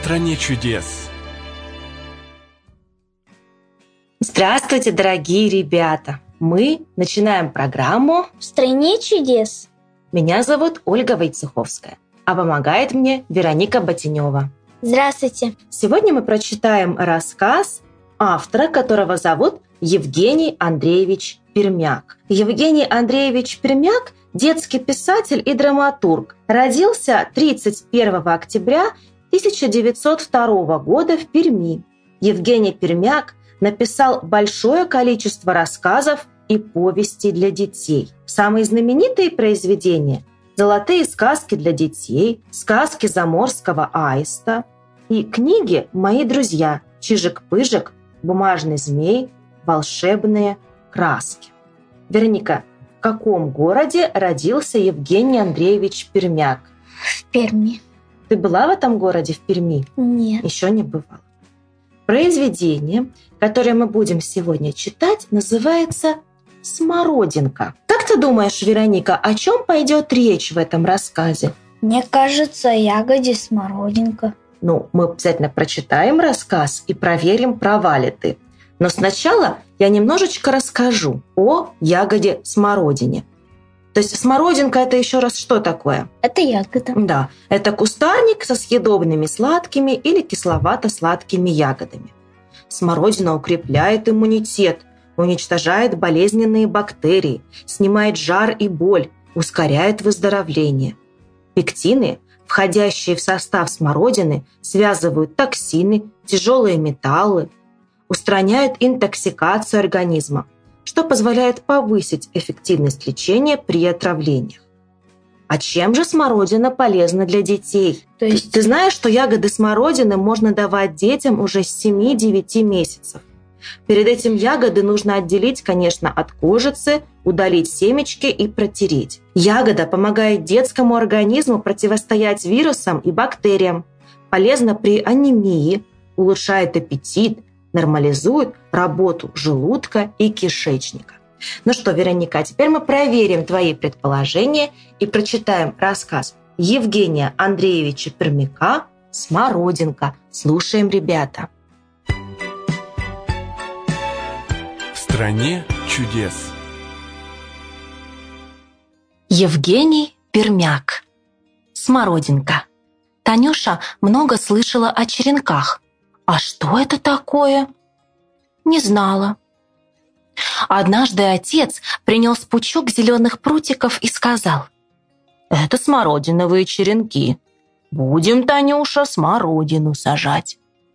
стране чудес. Здравствуйте, дорогие ребята! Мы начинаем программу «В стране чудес». Меня зовут Ольга Войцеховская, а помогает мне Вероника Ботинева. Здравствуйте! Сегодня мы прочитаем рассказ, автора которого зовут Евгений Андреевич Пермяк. Евгений Андреевич Пермяк – детский писатель и драматург. Родился 31 октября 1902 года в Перми. Евгений Пермяк написал большое количество рассказов и повестей для детей. Самые знаменитые произведения – «Золотые сказки для детей», «Сказки заморского аиста» и книги «Мои друзья», «Чижик-пыжик», «Бумажный змей», «Волшебные краски». Вероника, в каком городе родился Евгений Андреевич Пермяк? В Перми. Ты была в этом городе, в Перми? Нет. Еще не бывала. Произведение, которое мы будем сегодня читать, называется «Смородинка». Как ты думаешь, Вероника, о чем пойдет речь в этом рассказе? Мне кажется, о ягоде смородинка. Мы обязательно прочитаем рассказ и проверим, права ли ты. Но сначала я немножечко расскажу о ягоде смородине. То есть смородинка – это еще раз что такое? Это ягода. Да, это кустарник со съедобными сладкими или кисловато-сладкими ягодами. Смородина укрепляет иммунитет, уничтожает болезненные бактерии, снимает жар и боль, ускоряет выздоровление. Пектины, входящие в состав смородины, связывают токсины, тяжелые металлы, устраняют интоксикацию организма, что позволяет повысить эффективность лечения при отравлениях. А чем же смородина полезна для детей? То есть Ты знаешь, что ягоды смородины можно давать детям уже с 7-9 месяцев. Перед этим ягоды нужно отделить, конечно, от кожицы, удалить семечки и протереть. Ягода помогает детскому организму противостоять вирусам и бактериям, полезна при анемии, улучшает аппетит, нормализует работу желудка и кишечника. Ну что, Вероника, а теперь мы проверим твои предположения и прочитаем рассказ Евгения Андреевича Пермяка «Смородинка». Слушаем, ребята. В стране чудес. Евгений Пермяк. «Смородинка». Танюша много слышала о черенках. А что это такое? Не знала. Однажды отец принес пучок зеленых прутиков и сказал: «Это смородиновые черенки. Будем, Танюша, смородину сажать».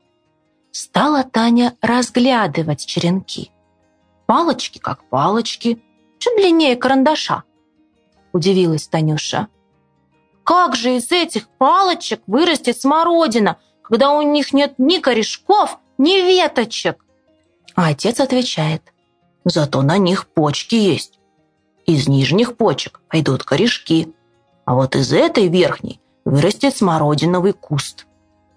Стала Таня разглядывать черенки. Палочки как палочки, чуть длиннее карандаша. Удивилась Танюша. «Как же из этих палочек вырастет смородина, когда у них нет ни корешков, ни веточек?» А отец отвечает: «Зато на них почки есть. Из нижних почек пойдут корешки, а вот из этой верхней вырастет смородиновый куст».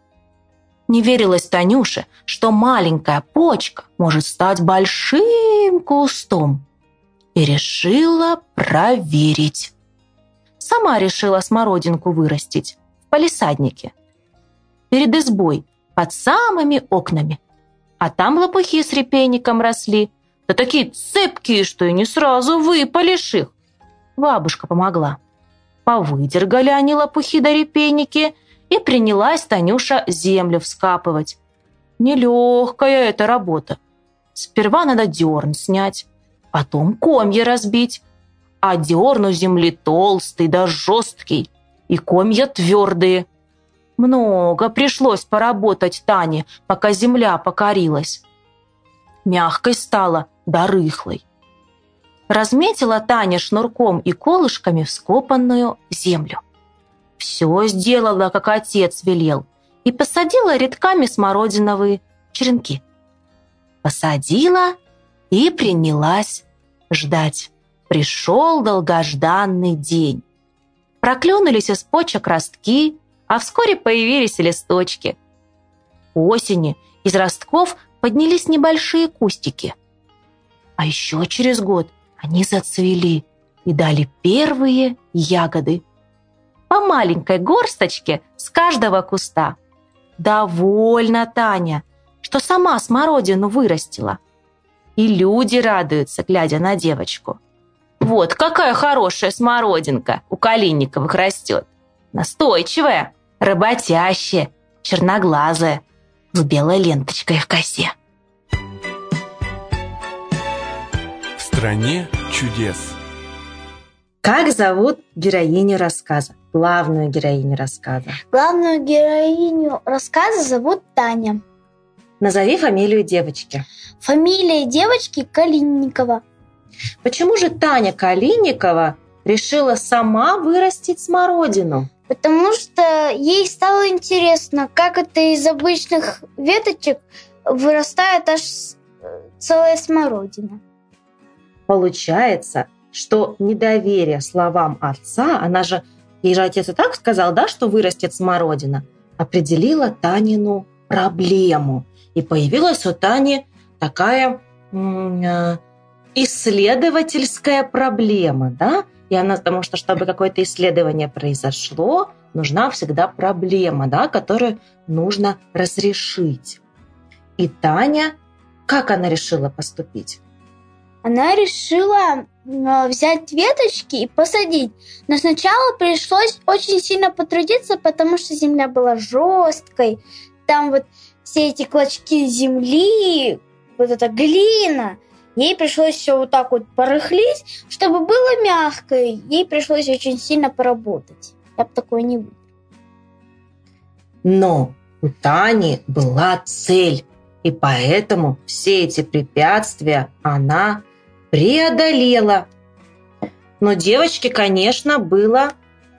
Не верилось Танюше, что маленькая почка может стать большим кустом, и решила проверить. Сама решила смородинку вырастить в палисаднике перед избой, под самыми окнами. А там лопухи с репейником росли, да такие цепкие, что и не сразу выпалишь их. Бабушка помогла. Повыдергали они лопухи да репейники, и принялась Танюша землю вскапывать. Нелегкая эта работа. Сперва надо дерн снять, потом комья разбить. А дерн у земли толстый да жесткий, и комья твердые. Много пришлось поработать Тане, пока земля покорилась. Мягкой стала да рыхлой. Разметила Таня шнурком и колышками вскопанную землю. Все сделала, как отец велел, и посадила рядками смородиновые черенки. Посадила и принялась ждать. Пришел долгожданный день. Проклюнулись из почек ростки, а вскоре появились листочки. К осени из ростков поднялись небольшие кустики. А еще через год они зацвели и дали первые ягоды. По маленькой горсточке с каждого куста. довольна Таня, что сама смородину вырастила. И люди радуются, глядя на девочку. Вот какая хорошая смородинка у Калинниковых растет. Настойчивая, работящая, черноглазая, с белой ленточкой в косе. В стране чудес. Как зовут героиню рассказа? Главную героиню рассказа. Главную героиню рассказа зовут Таня. Назови фамилию девочки. Фамилия девочки Калинникова. Почему же Таня Калинникова решила сама вырастить смородину? Потому что ей стало интересно, как это из обычных веточек вырастает аж целая смородина. Получается, что недоверие словам отца, ей же отец и так сказал, да, что вырастет смородина, определила Танину проблему. И появилась у Тани такая исследовательская проблема, да? Потому что, чтобы какое-то исследование произошло, нужна всегда проблема, да, которую нужно разрешить. И Таня, как она решила поступить? Она решила взять веточки и посадить. Но сначала пришлось очень сильно потрудиться, потому что земля была жесткой. Там вот все эти клочки земли, вот эта глина. Ей пришлось все вот так вот порыхлить, чтобы было мягко. Ей пришлось очень сильно поработать. Я бы такое не выбрала. Но у Тани была цель, и поэтому все эти препятствия она преодолела. Но девочке, конечно, было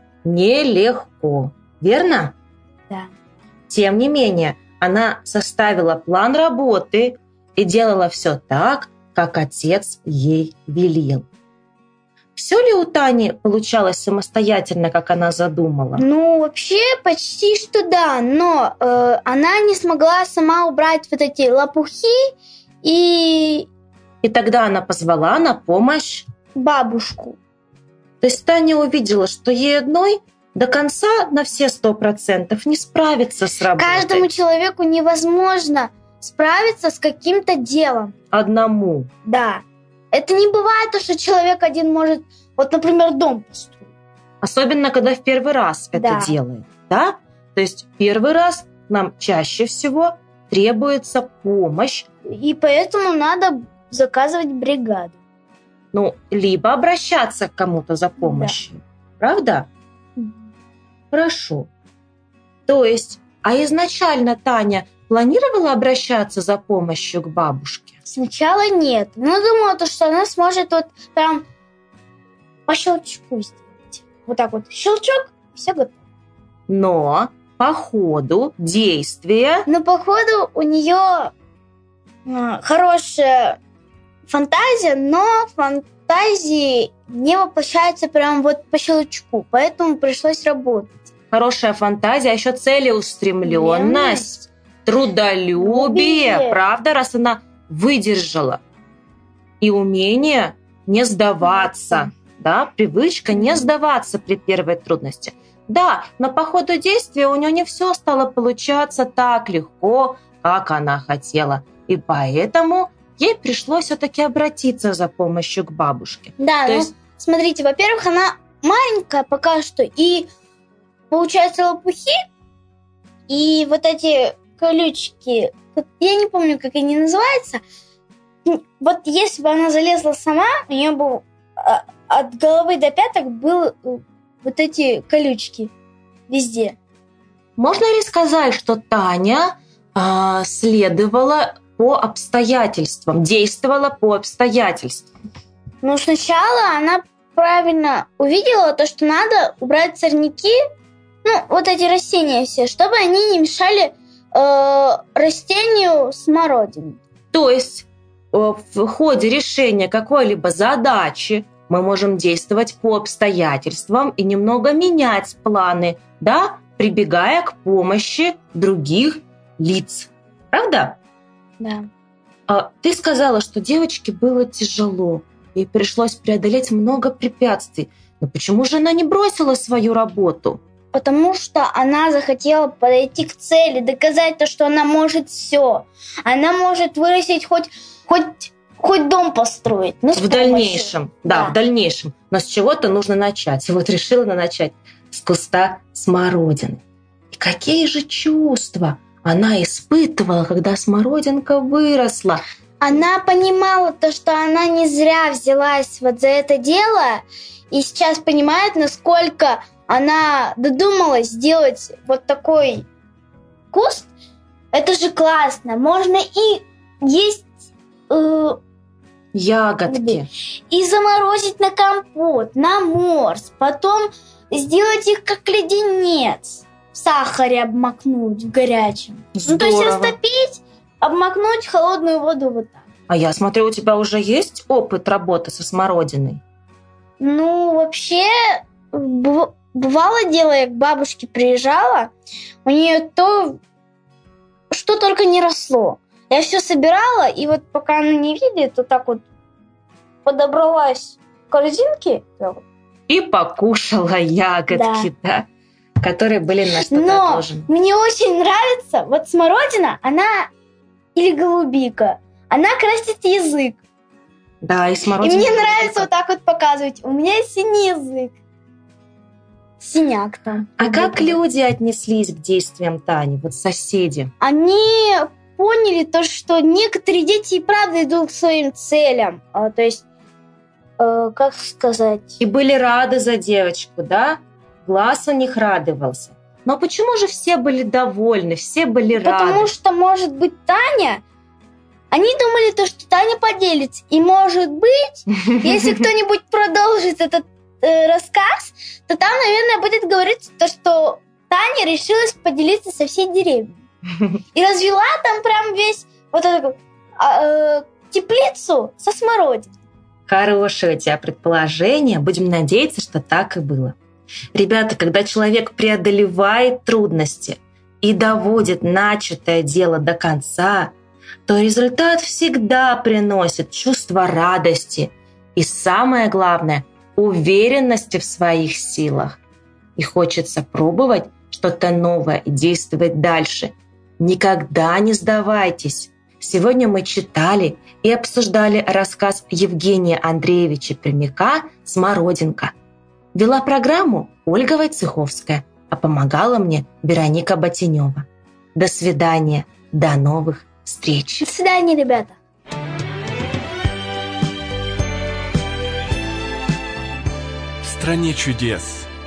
нелегко, верно? Да. Тем не менее, она составила план работы и делала все так, как отец ей велел. Все ли у Тани получалось самостоятельно, как она задумала? Ну, вообще почти что да, но она не смогла сама убрать вот эти лопухи и тогда она позвала на помощь бабушку. То есть Таня увидела, что ей одной до конца на все 100% не справиться с работой. Каждому человеку невозможно справиться с каким-то делом. Одному. Да. Это не бывает, что человек один может, вот, например, дом построить. Особенно, когда в первый раз это делает. Да? То есть первый раз нам чаще всего требуется помощь. И поэтому надо заказывать бригаду. Ну, либо обращаться к кому-то за помощью. Да. Правда? Хорошо. То есть, а изначально Таня планировала обращаться за помощью к бабушке? Сначала нет. Но думала, что она сможет вот прям по щелчку сделать. Вот так вот щелчок, все готово. Но по ходу действия... Но по ходу у нее хорошая фантазия, но фантазии не воплощаются прям вот по щелчку. Поэтому пришлось работать. Хорошая фантазия, а еще целеустремленность, трудолюбие, правда, раз она выдержала. И умение не сдаваться, да, привычка не сдаваться при первой трудности. Да, но по ходу действия у нее не все стало получаться так легко, как она хотела. И поэтому ей пришлось все-таки обратиться за помощью к бабушке. Да, смотрите, во-первых, она маленькая пока что, и получается лопухи, и вот эти колючки, я не помню, как они называются. Вот если бы она залезла сама, у нее бы от головы до пяток были вот эти колючки везде. Можно ли сказать, что Таня следовала по обстоятельствам, действовала по обстоятельствам? Ну, сначала она правильно увидела то, что надо убрать сорняки, ну, вот эти растения все, чтобы они не мешали растению смородины. То есть в ходе решения какой-либо задачи мы можем действовать по обстоятельствам и немного менять планы, да, прибегая к помощи других лиц. Правда? Да. Ты сказала, что девочке было тяжело, ей пришлось преодолеть много препятствий. Но почему же она не бросила свою работу? потому что она захотела подойти к цели, доказать то, что она может все. Она может вырастить хоть дом построить. Ну, в дальнейшем, в дальнейшем. Но с чего-то нужно начать. И вот решила она начать с куста смородины. И какие же чувства она испытывала, когда смородинка выросла. Она понимала то, что она не зря взялась вот за это дело, и сейчас понимает, насколько она додумалась сделать вот такой куст. Это же классно. Можно и есть ягодки. И заморозить на компот, на морс. Потом сделать их как леденец. В сахаре обмакнуть, в горячем. Здорово. Ну, то есть растопить, обмакнуть в холодную воду вот так. А я смотрю, у тебя уже есть опыт работы со смородиной? Ну, вообще, бывало дело, я к бабушке приезжала, у нее то, что только не росло. Я все собирала, и вот пока она не видит, вот так вот подобралась в корзинке. И покушала ягодки, да, которые были на что-то Но отложены. мне очень нравится, вот смородина, она, или голубика, она красит язык. Да, и смородина. И мне нравится вот так вот показывать. У меня синий язык. Синяк там. А как люди отнеслись к действиям Тани, вот соседи? Они поняли то, что некоторые дети и правда идут к своим целям. То есть, как сказать... И были рады за девочку, да? Глаз у них радовался. Но почему же все были довольны, все были рады? Потому что, может быть, Таня... Они думали, то, что Таня поделится. И, может быть, если кто-нибудь продолжит этот рассказ, то там, наверное, будет говориться то, что Таня решилась поделиться со всей деревней. И развела там прям весь вот эту теплицу со смородиной. Хорошее у тебя предположение. Будем надеяться, что так и было. Ребята, когда человек преодолевает трудности и доводит начатое дело до конца, то результат всегда приносит чувство радости и, самое главное, уверенности в своих силах. И хочется пробовать что-то новое и действовать дальше. Никогда не сдавайтесь. Сегодня мы читали и обсуждали рассказ Евгения Андреевича Пермяка «Смородинка». Вела программу Ольга Войцеховская, а помогала мне Вероника Ботинева. До свидания, до новых встреч. До свидания, ребята. В стране чудес.